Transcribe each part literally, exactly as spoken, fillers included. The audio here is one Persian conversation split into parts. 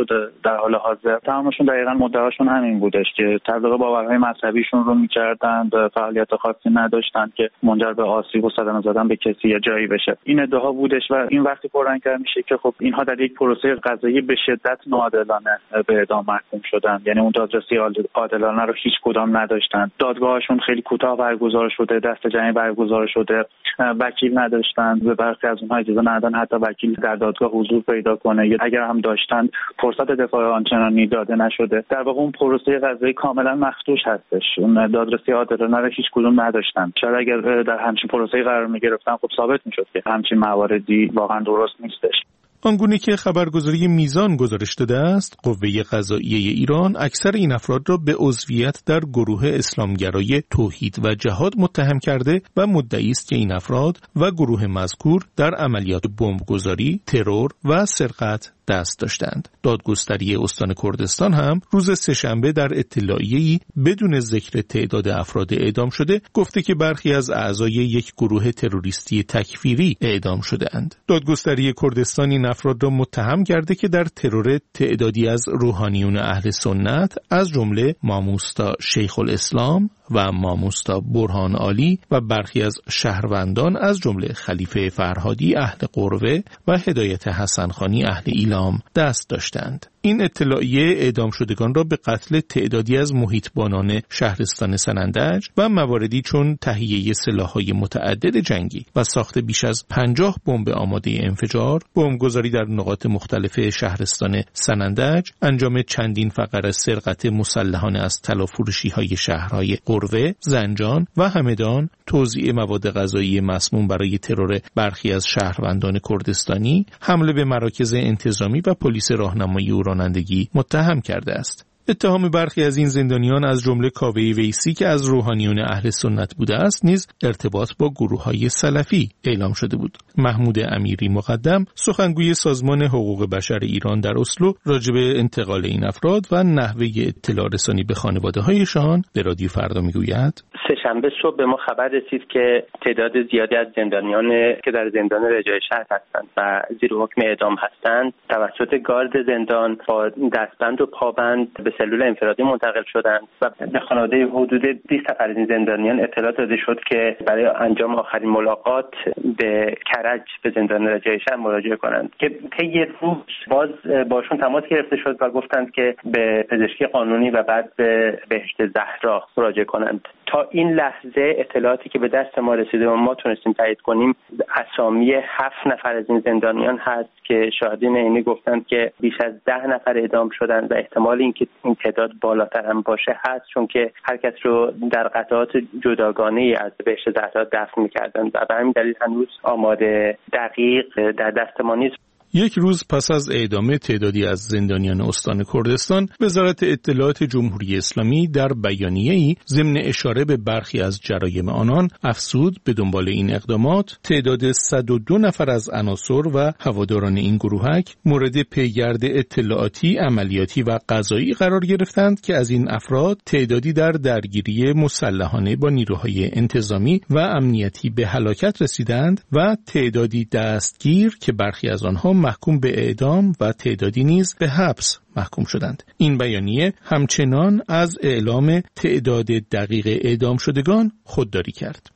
شده در حال حاضر. تمامشون دقیقاً مدعاشون همین بودش که تبلیغ باورهای مذهبیشون رو می‌کردند، فعالیت خاصی نداشتند که منجر به آسیب و صدمه زدن به کسی یا جایی بشه. این ادعا بودش و این وقتی پررنگ‌تر میشه که خب اینها در یک پروسه قضایی به شدت ناعادلانه به اعدام محکوم شدن. یعنی اون دادرسی عادلانه رو هیچ کدام نداشتن. دادگاهشون خیلی کوتاه برگزار شده، دست جمعی برگزار شده، وکیل نداشتن، به برخی از اونها اجازه ندادن حتی وکیل در دادگاه حضور پیدا کنه، یا اگر هم داشتن فرصت دفاع آنچنانی داده نشده. در واقع اون پروسه قضایی کاملا مخدوش هستش. اون دادرسی عادلانه رو هیچ کدوم نداشتن. شاید اگر در همچین پروسه‌ای قرار می‌گرفتن خب ثابت می‌شد که همچین مواردی واقعا درست نیستش. آنگونه که خبرگزاری میزان گزارش داده است، قوه قضاییه ایران اکثر این افراد را به عضویت در گروه اسلامگرای توحید و جهاد متهم کرده و مدعی است که این افراد و گروه مذکور در عملیات بمبگذاری، ترور و سرقت دست داشتند. دادگستری استان کردستان هم روز سه‌شنبه در اطلاعیه‌ای بدون ذکر تعداد افراد اعدام شده گفته که برخی از اعضای یک گروه تروریستی تکفیری اعدام شده‌اند. دادگستری کردستان این افراد را متهم کرده که در ترور تعدادی از روحانیون اهل سنت از جمله ماموستا شیخ الاسلام و ماموستا برهان عالی و برخی از شهروندان از جمله خلیفه فرهادی اهل قروه و هدایت حسن خانی اهل ایلام دست داشتند. این اطلاعیه اعدام شدگان را به قتل تعدادی از محیطبانان شهرستان سنندج و مواردی چون تهیه سلاح‌های متعدد جنگی و ساخت بیش از پنجاه بمب آماده انفجار، بمبگذاری در نقاط مختلف شهرستان سنندج، انجام چندین فقره سرقت مسلحانه از طلافروشی‌های شهرهای قروه، زنجان و همدان، توزیع مواد غذایی مسموم برای ترور برخی از شهروندان کردستانی، حمله به مراکز انتظامی و پلیس راهنمایی و رانندگی متهم کرده است. اتهام برخی از این زندانیان از جمله کاوه ویسی که از روحانیون اهل سنت بوده است نیز ارتباط با گروه‌های سلفی اعلام شده بود. محمود امیری مقدم، سخنگوی سازمان حقوق بشر ایران در اسلو، راجع به انتقال این افراد و نحوه اطلاع رسانی به خانواده‌هایشان به رادیو فردا میگوید: سه‌شنبه صبح به ما خبر رسید که تعداد زیادی از زندانیان که در زندان رجای شهر هستند و زیر حکم اعدام هستند توسط گارد زندان با دستبند و پابند به سلول انفرادی منتقل شدند و به خانواده حدود بیست نفر از این زندانیان اطلاع داده شد که برای انجام آخرین ملاقات به کرج به زندان رجای شهر مراجعه کنند که طی روز باز باشون تماس گرفته شد و گفتند که به پزشکی قانونی و بعد به بهشت زهرا مراجعه کنند. تا این لحظه اطلاعاتی که به دست ما رسیده و ما تونستیم تایید کنیم اسامی هفت نفر از این زندانیان هست که شاهدین عینی گفتند که بیش از ده نفر اعدام شدند و احتمال اینکه این تعداد بالاتر هم باشه هست، چون که هر کس رو در قطعات جداگانه از بهشت زهرا دفن می‌کردند و به همین دلیل هنوز آمار دقیق در دست ما نیست. یک روز پس از اعدام تعدادی از زندانیان استان کردستان، وزارت اطلاعات جمهوری اسلامی در بیانیه‌ای ضمن اشاره به برخی از جرایم آنان افزود به دنبال این اقدامات تعداد صد و دو نفر از عناصر و هواداران این گروهک مورد پیگرد اطلاعاتی، عملیاتی و قضایی قرار گرفتند که از این افراد تعدادی در درگیری مسلحانه با نیروهای انتظامی و امنیتی به هلاکت رسیدند و تعدادی دستگیر که برخی از آنها محکوم به اعدام و تعدادی نیز به حبس محکوم شدند. این بیانیه همچنان از اعلام تعداد دقیق اعدام شدگان خودداری کرد.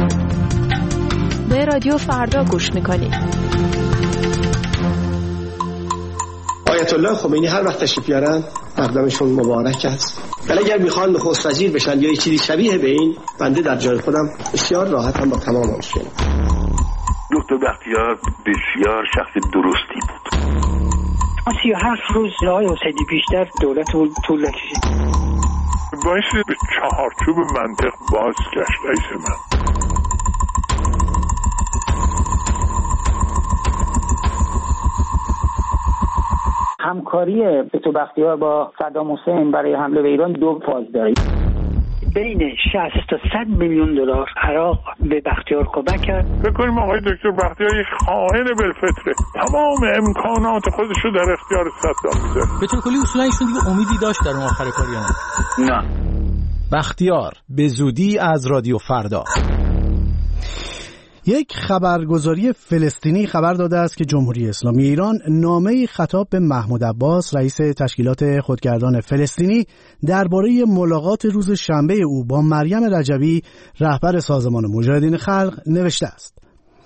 به رادیو فردا گوش میکنید. آیت الله خمینی هر وقت تشریف بیارن مقدمشون مبارک است. ولی اگر میخوان نخست وزیر بشن یا چیزی شبیه به این، بنده در جای خودم بسیار راحتم با تمام مشکل. دکتر بختیار بسیار شخص درستی بود. سی و هفت روز آقای حسینی بیشتر دولت طول نکشید. باعث به چهارچوب منطق باز گشت رئیس من. همکاری دکتر بختیار با صدام حسین برای حمله به ایران دو فاز داره. بین شصت تا صد میلیون دلار عراق به بختیار کمک کرد. فکر کنیم آقای دکتر بختیار یک خائن بالفطره، تمام امکانات خودش رو در اختیار صدام میذاره. به طور کلی اصولا ایشون دیگه امیدی داشت در اون آخر کاری هم؟ نه. بختیار به زودی از رادیو فردا. یک خبرگزاری فلسطینی خبر داده است که جمهوری اسلامی ایران نامه‌ای خطاب به محمود عباس رئیس تشکیلات خودگردان فلسطینی درباره ملاقات روز شنبه او با مریم رجوی رهبر سازمان مجاهدین خلق نوشته است.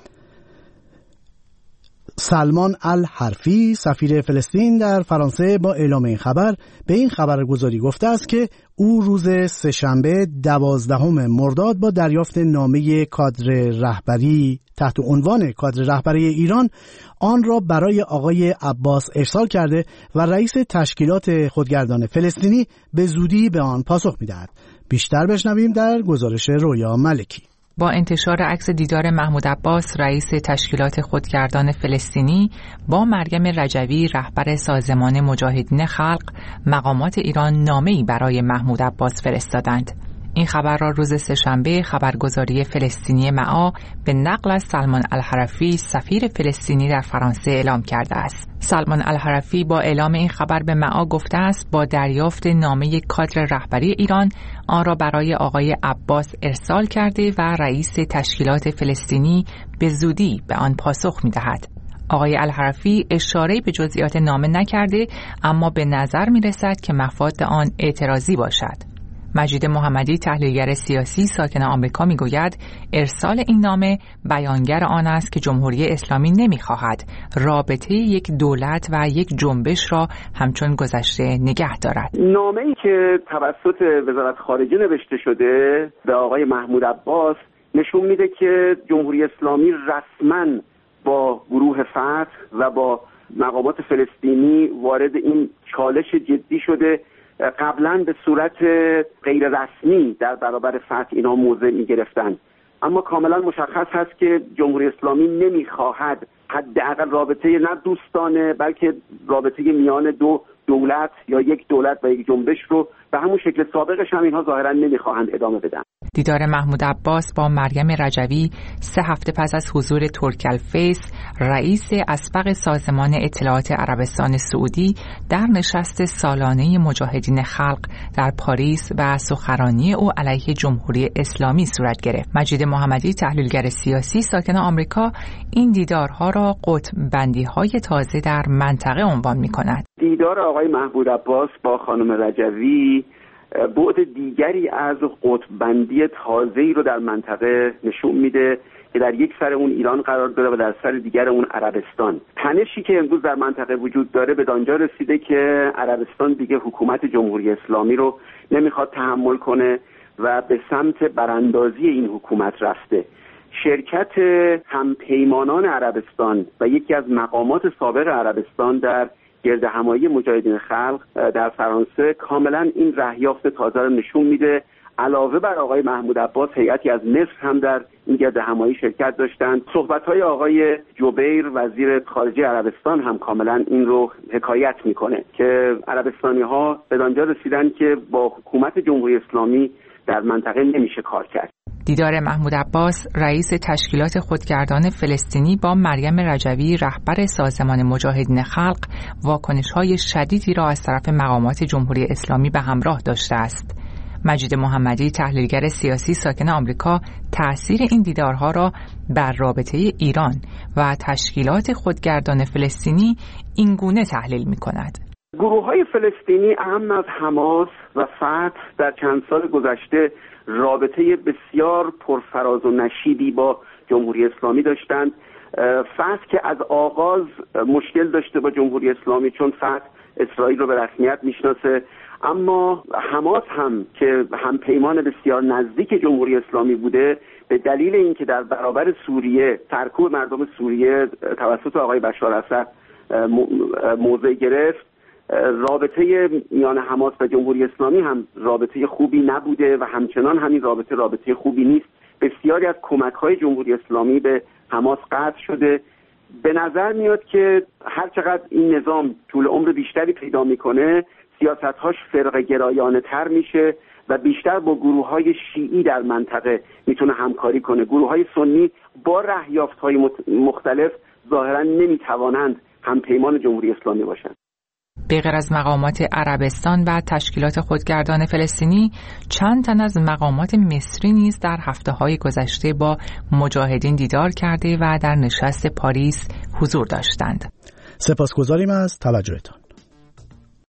سلمان الحرفی سفیر فلسطین در فرانسه با اعلام این خبر به این خبرگزاری گفته است که او روز سه‌شنبه دوازدهم مرداد با دریافت نامه کادر رهبری تحت عنوان کادر رهبری ایران آن را برای آقای عباس ارسال کرده و رئیس تشکیلات خودگردان فلسطینی به زودی به آن پاسخ می‌دهد. بیشتر بشنویم در گزارش رویا ملکی. با انتشار عکس دیدار محمود عباس رئیس تشکیلات خودگردان فلسطینی با مریم رجوی رهبر سازمان مجاهدین خلق، مقامات ایران نامه‌ای برای محمود عباس فرستادند. این خبر را روز سه‌شنبه خبرگزاری فلسطینی معا به نقل از سلمان الحرفی سفیر فلسطینی در فرانسه اعلام کرده است. سلمان الحرفی با اعلام این خبر به معا گفته است با دریافت نامه کادر رهبری ایران آن را برای آقای عباس ارسال کرده و رئیس تشکیلات فلسطینی به زودی به آن پاسخ می‌دهد. آقای الحرفی اشاره‌ای به جزئیات نامه نکرده، اما به نظر می‌رسد که مفاد آن اعتراضی باشد. مجید محمدی تحلیلگر سیاسی ساکن آمریکا میگوید ارسال این نامه بیانگر آن است که جمهوری اسلامی نمیخواهد رابطه یک دولت و یک جنبش را همچون گذشته نگه دارد. نامه‌ای که توسط وزارت خارجه نوشته شده به آقای محمود عباس نشون میده که جمهوری اسلامی رسما با گروه فتح و با مقامات فلسطینی وارد این چالش جدی شده. قبلا به صورت غیر رسمی در برابر فتح اینا موضع می گرفتن، اما کاملا مشخص هست که جمهوری اسلامی نمیخواهد حداقل رابطه نه دوستانه بلکه رابطه میان دو دولت یا یک دولت و یک جنبش رو به همون شکل سابقش هم اینها ظاهرا نمیخواهند ادامه بدن. دیدار محمود عباس با مریم رجوی سه هفته پس از حضور ترک‌الفیس رئیس اسبق سازمان اطلاعات عربستان سعودی در نشست سالانه مجاهدین خلق در پاریس و سخنرانی او علیه جمهوری اسلامی صورت گرفت. مجید محمدی تحلیلگر سیاسی ساکن آمریکا این دیدارها را قطب بندی‌های تازه در منطقه عنوان می‌کند. دیدار آقای محمود عباس با خانم رجوی بعد دیگری از قطب بندی تازه‌ای رو در منطقه نشون میده که در یک سر اون ایران قرار داره و در سر دیگر اون عربستان. تنشی که امروز در منطقه وجود داره به آنجا رسیده که عربستان دیگه حکومت جمهوری اسلامی رو نمیخواد تحمل کنه و به سمت براندازی این حکومت رفته. شرکت همپیمانان عربستان و یکی از مقامات سابق عربستان در گرد همایی مجاهدین خلق در فرانسه کاملا این رهیافت تازه رو نشون میده. علاوه بر آقای محمود عباس هیئتی از مصر هم در این گرد همایی شرکت داشتند. صحبت‌های آقای جبیر وزیر خارجه عربستان هم کاملا این رو حکایت میکنه که عربستانی‌ها به آنجا رسیدن که با حکومت جمهوری اسلامی در منطقه نمیشه کار کرد. دیدار محمود عباس رئیس تشکیلات خودگردان فلسطینی با مریم رجوی رهبر سازمان مجاهدین خلق واکنش‌های شدیدی را از طرف مقامات جمهوری اسلامی به همراه داشته است. مجید محمدی تحلیلگر سیاسی ساکن آمریکا تأثیر این دیدارها را بر رابطه ایران و تشکیلات خودگردان فلسطینی این گونه تحلیل می‌کند. گروه‌های فلسطینی اهم از حماس و فتح در چند سال گذشته رابطه بسیار پرفراز و نشیبی با جمهوری اسلامی داشتند. فتح که از آغاز مشکل داشته با جمهوری اسلامی چون فتح اسرائیل رو به رسمیت میشناسه، اما حماس هم که هم پیمان بسیار نزدیک جمهوری اسلامی بوده به دلیل اینکه در برابر سوریه سرکوب مردم سوریه توسط آقای بشار اسد موضع گرفت، رابطه میان حماس و جمهوری اسلامی هم رابطه خوبی نبوده و همچنان همین رابطه رابطه خوبی نیست. بسیاری از کمک‌های جمهوری اسلامی به حماس قطع شده. به نظر میاد که هر چقدر این نظام طول عمر بیشتری پیدا میکنه سیاست‌هاش فرقه گرایانه تر میشه و بیشتر با گروه‌های شیعی در منطقه میتونه همکاری کنه. گروه‌های سنی با رهیافت‌های مختلف ظاهراً نمیتوانند همپیمان جمهوری اسلامی باشند. به غیر از مقامات عربستان و تشکیلات خودگردان فلسطینی، چند تن از مقامات مصری نیز در هفته‌های گذشته با مجاهدین دیدار کرده و در نشست پاریس حضور داشتند. سپاسگزاریم از توجهتان.